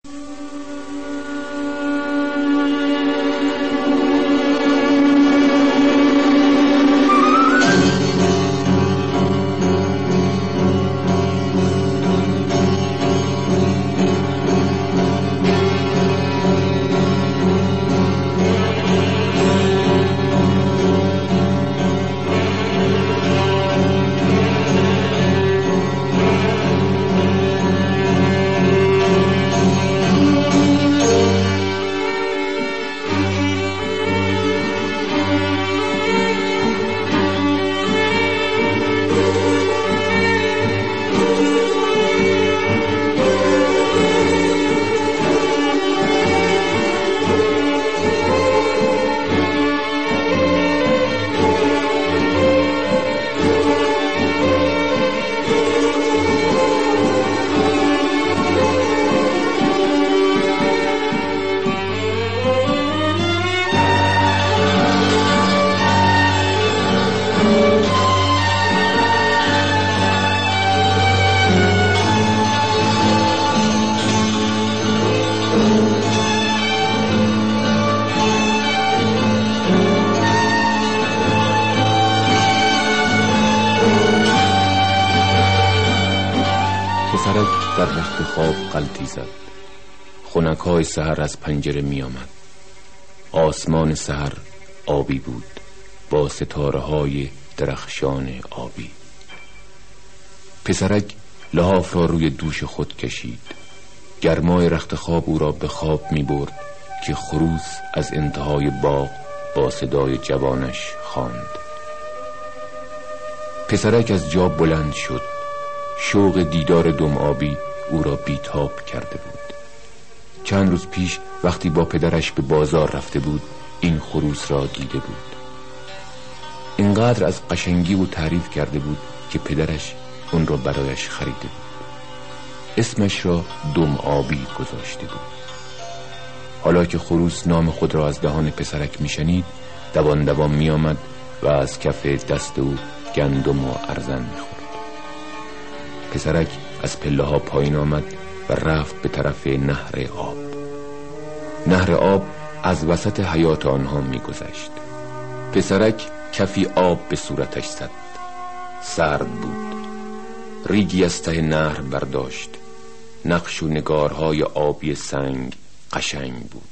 پسرک در رخت خواب غلطی زد. خنک‌های سحر از پنجره می آمد. آسمان سحر آبی بود با ستاره‌های درخشان آبی. پسرک لحاف را روی دوش خود کشید. گرمای رخت خواب او را به خواب می برد که خروس از انتهای باغ با صدای جوانش خواند. پسرک از جا بلند شد. شوق دیدار دم آبی او را بیتاب کرده بود. چند روز پیش وقتی با پدرش به بازار رفته بود این خروس را دیده بود. اینقدر از قشنگی او تعریف کرده بود که پدرش اون را برایش خریده بود. اسمش را دم آبی گذاشته بود. حالا که خروس نام خود را از دهان پسرک میشنید دوان دوان می آمد و از کف دست او گندم و ارزن می خورد. پسرک از پله ها پایین آمد و رفت به طرف نهر آب. نهر آب از وسط حیاط آنها می گذشت. پسرک کفی آب به صورتش زد. سرد بود. ریگی از ته نهر برداشت. نقش و نگارهای آبی سنگ قشنگ بود.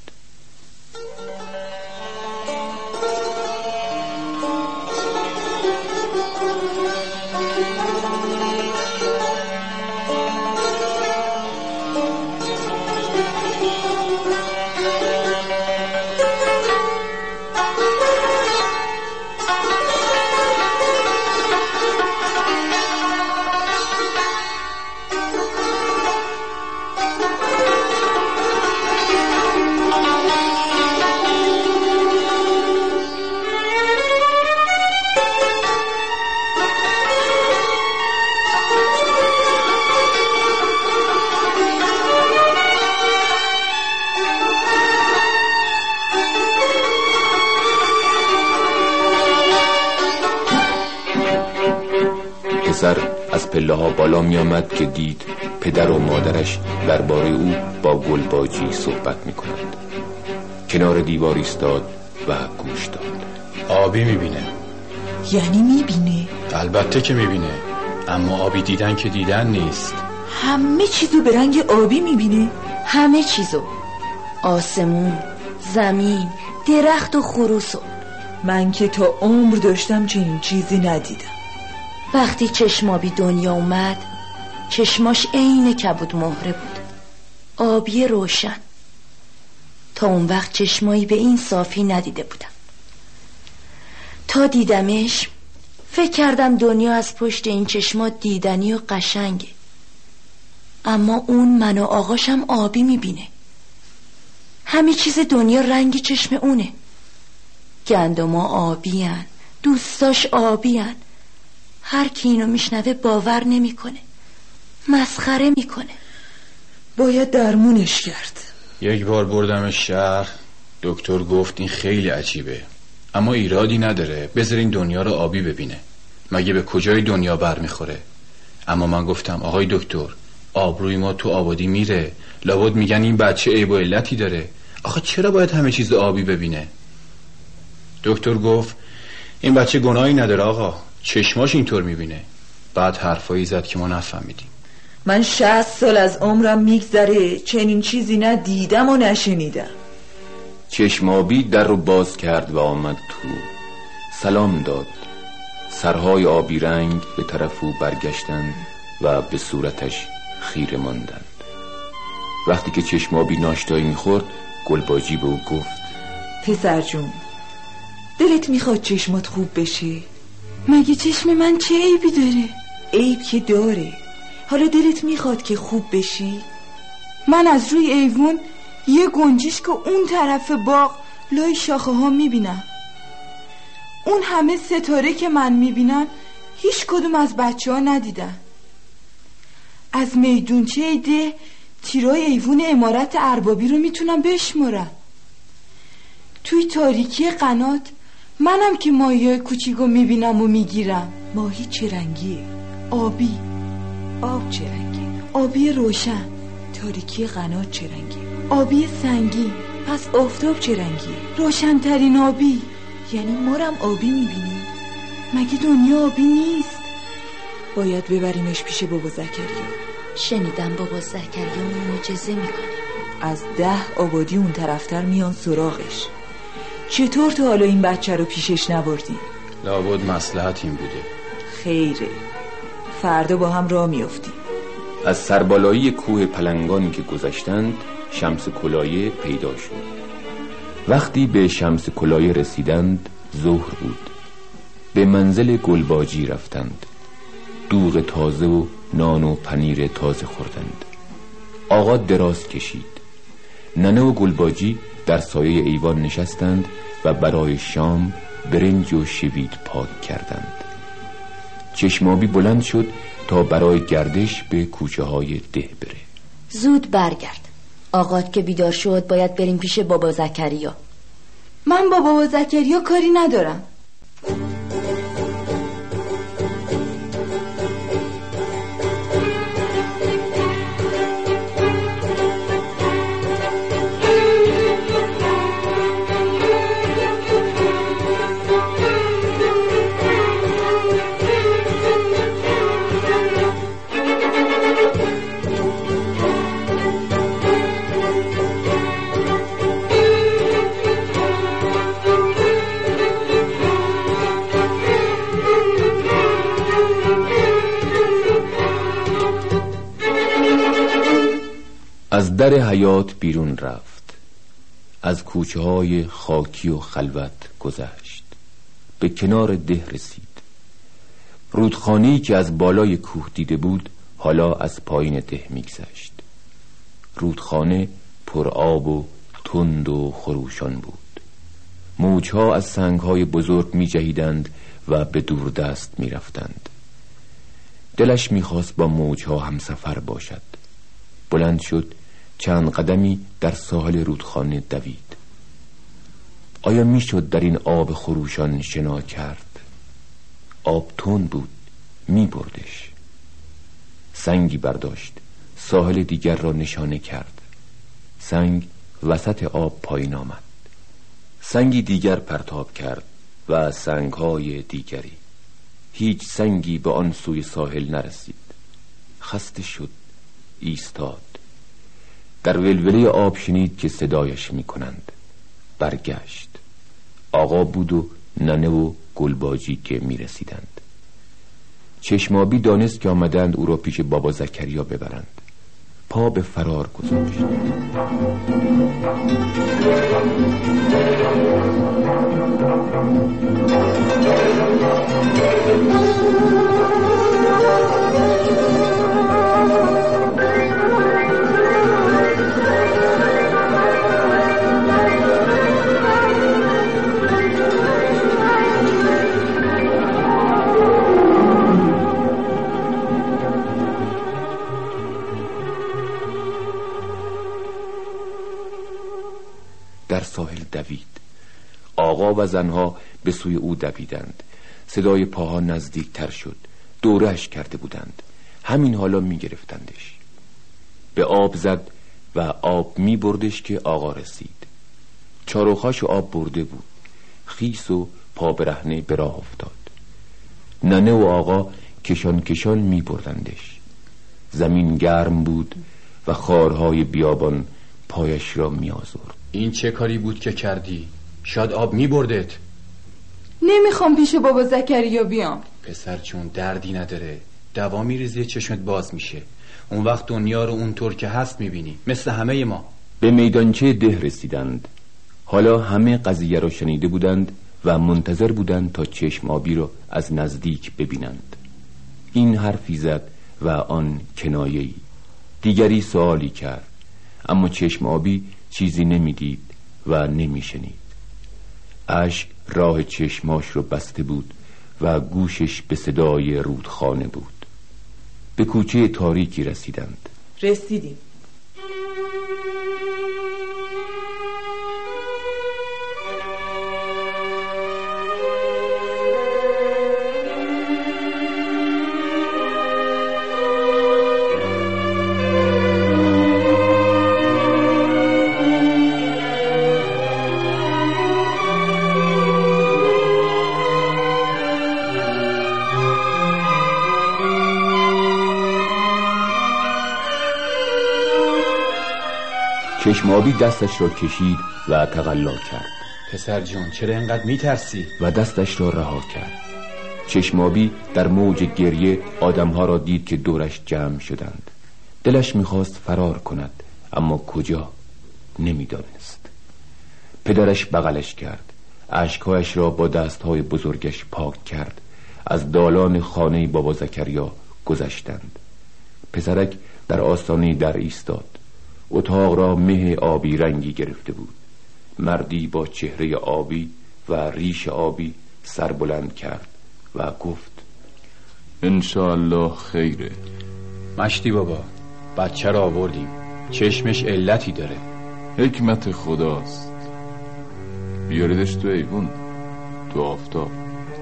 پسر از پله ها بالا می آمد که دید پدر و مادرش درباره او با گلباجی صحبت می کنند. کنار دیوار ایستاد و گوش داد. آبی می بینه. یعنی می بینه؟ البته که می بینه، اما آبی دیدن که دیدن نیست. همه چیزو به رنگ آبی می بینه؟ همه چیزو، آسمون، زمین، درخت و خروسو. من که تا عمر داشتم چنین چیزی ندیدم. وقتی چشمابی دنیا اومد چشماش عین کبود مهره بود، آبی روشن. تا اون وقت چشمایی به این صافی ندیده بودم. تا دیدمش فکر کردم دنیا از پشت این چشما دیدنی و قشنگه، اما اون من و آقاشم آبی میبینه. همه چیز دنیا رنگ چشم اونه. گندما آبی هن، دوستاش آبی هن. هر کی اینو میشنوه باور نمیکنه، مسخره میکنه. باید درمونش کرد. یک بار بردمش شهر، دکتر گفت این خیلی عجیبه اما ایرادی نداره، بذارین دنیا رو آبی ببینه، مگه به کجای دنیا بر میخوره. اما من گفتم آقای دکتر آبروی ما تو آبادی میره، لابد میگن این بچه عیب و علتی داره. آخه چرا باید همه چیز آبی ببینه؟ دکتر گفت این بچه گناهی نداره آقا، چشماش اینطور میبینه. بعد حرفایی زد که ما نفهمیدیم. من 60 سال از عمرم میگذره چنین چیزی نه دیدم و نشنیدم. چشمابی در رو باز کرد و آمد تو. سلام داد. سرهای آبی رنگ به طرف او برگشتند و به صورتش خیره ماندند. وقتی که چشمابی ناشتایی میخورد گلباجی به او گفت پسر جون، دلت میخواد چشمات خوب بشه؟ مگه چشم من چه عیبی داره؟ عیب که داره. حالا دلت میخواد که خوب بشی؟ من از روی ایوون یه گنجشک که اون طرف باغ لای شاخه ها میبینم. اون همه ستاره که من میبینم هیچ کدوم از بچه ها ندیدن. از میدونچه ده تیرای ایوون امارت اربابی رو میتونم بشمارم. توی تاریکی قنات منم که ماهی کوچیکو میبینم و میگیرم. ماهی چه رنگیه؟ آبی. آب چه رنگی؟ آبی روشن. تاریکی قنات چه رنگی؟ آبی سنگین. پس آفتاب چه رنگیه؟ روشن‌ترین آبی. یعنی ما رم آبی میبینیم؟ مگه دنیا آبی نیست؟ باید ببریمش پیش بابا زکریا. شنیدم بابا زکریا معجزه میکنه. از 10 آبادی اون طرفتر میان سراغش. چطور تا حالا این بچه رو پیشش نبردیم؟ لابد مصلحت این بوده. خیره، فردا با هم راه میافتیم. از سربالایی کوه پلنگانی که گذشتند شمس کلایه پیدا شد. وقتی به شمس کلایه رسیدند ظهر بود. به منزل گلباجی رفتند. دوغ تازه و نان و پنیر تازه خوردند. آقا دراز کشید. ننه و گلباجی در سایه ایوان نشستند و برای شام برنج و شوید پاک کردند. چشمابی بلند شد تا برای گردش به کوچه های ده بره. زود برگرد. آقات که بیدار شد باید بریم پیش بابا زکریا. من با بابا زکریا کاری ندارم. از در حیات بیرون رفت. از کوچه های خاکی و خلوت گذشت. به کنار ده رسید. رودخانه‌ای که از بالای کوه دیده بود حالا از پایین ده میگذشت. رودخانه پر آب و تند و خروشان بود. موجها از سنگهای بزرگ می جهیدند و به دور دست می رفتند. دلش می خواست با موجها همسفر باشد. بلند شد، چند قدمی در ساحل رودخانه دوید. آیا می شد در این آب خروشان شنا کرد؟ آب تند بود، می بردش. سنگی برداشت، ساحل دیگر را نشانه کرد. سنگ وسط آب پایین آمد. سنگی دیگر پرتاب کرد و سنگهای دیگری. هیچ سنگی به آن سوی ساحل نرسید. خسته شد، ایستاد. در ولوله آب شنید که صدایش می کنند. برگشت. آقا بود و ننه و گلباجی که می رسیدند. چشمابی دانست که آمدند او را پیش بابا زکریا ببرند. پا به فرار گذاشت. در ساحل دوید. آقا و زنها به سوی او دویدند. صدای پاها نزدیک تر شد. دورهش کرده بودند. همین حالا می گرفتندش. به آب زد و آب می بردش که آقا رسید. چاروخاش آب برده بود. خیس و پا برهنه به راه افتاد. ننه و آقا کشان کشان می بردندش. زمین گرم بود و خارهای بیابان پایش را می آزرد. این چه کاری بود که کردی؟ شاید آب می بردت. نمیخوام پیش بابا زکریا بیام. پسر چون دردی نداره، دوا میریزی چشمت باز میشه. اون وقت دنیا رو اونطور که هست میبینی، مثل همه ما. به میدانچه ده رسیدند. حالا همه قضیه را شنیده بودند و منتظر بودند تا چشم آبی را از نزدیک ببینند. این حرفی زد و آن کنایه‌ای. دیگری سوالی کرد، اما چشم آبی چیزی نمیدید و نمیشنید. اشک راه چشماش رو بسته بود و گوشش به صدای رودخانه بود. به کوچه تاریکی رسیدند. رسیدیم. چشم آبی دستش را کشید و تقلا کرد. پسر جون چرا اینقدر میترسی؟ و دستش را رها کرد. چشم آبی در موج گریه آدمها را دید که دورش جمع شدند. دلش میخواست فرار کند، اما کجا؟ نمیدانست. پدرش بغلش کرد. اشکهایش را با دستهای بزرگش پاک کرد. از دالان خانه بابا زکریا گذشتند. پسرک در آستانه در ایستاد. اتاق را مه آبی رنگی گرفته بود. مردی با چهره آبی و ریش آبی سر بلند کرد و گفت: انشاءالله خیره. مشتی بابا، بچه را آوردیم، چشمش علتی داره. حکمت خداست. بیاریدش تو ایوون، تو آفتاب.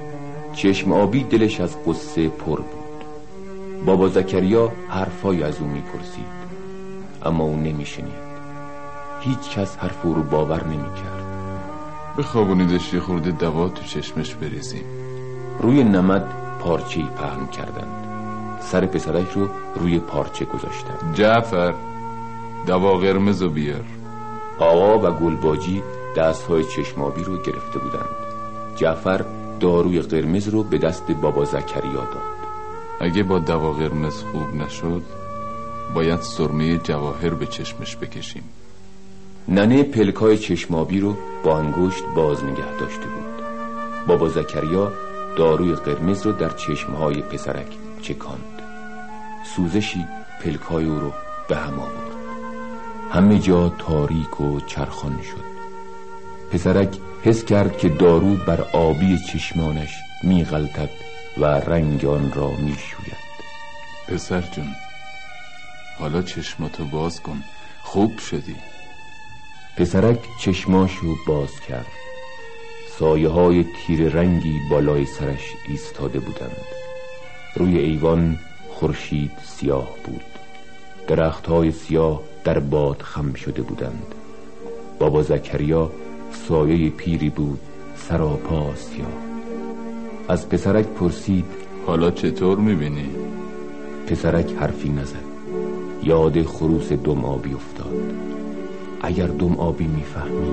چشم آبی دلش از قصه پر بود. بابا زکریا حرفای از او می‌پرسید، اما او نمی‌شنید. هیچ کس حرف او رو باور نمی‌کرد. بخوابونیدش یه خورده دوا تو چشمش بریزیم. روی نمد پارچه‌ای پهن کردند. سر پسرک رو روی پارچه گذاشتند. جعفر، دوا قرمزو بیار. آقا و گلباجی دستهای چشم آبی رو گرفته بودند. جعفر داروی قرمز رو به دست بابا زکریا داد. اگه با دوا قرمز خوب نشد، باید سرمه جواهر به چشمش بکشیم. ننه پلکای چشم آبی رو با انگشت باز نگه داشته بود. بابا زکریا داروی قرمز رو در چشمهای پسرک چکاند. سوزشی پلکای او رو به هم آورد. همه جا تاریک و چرخان شد. پسرک حس کرد که دارو بر آبی چشمانش میغلطد و رنگ آن را میشوید. پسر جون، حالا چشماتو باز کن، خوب شدی. پسرک چشماشو باز کرد. سایه های تیر رنگی بالای سرش ایستاده بودند. روی ایوان خورشید سیاه بود. درخت های سیاه در باد خم شده بودند. بابا زکریا سایه پیری بود، سراپا سیاه. از پسرک پرسید: حالا چطور میبینی؟ پسرک حرفی نزد. یاد خروس دم آبی افتاد. اگر دم آبی میفهمی.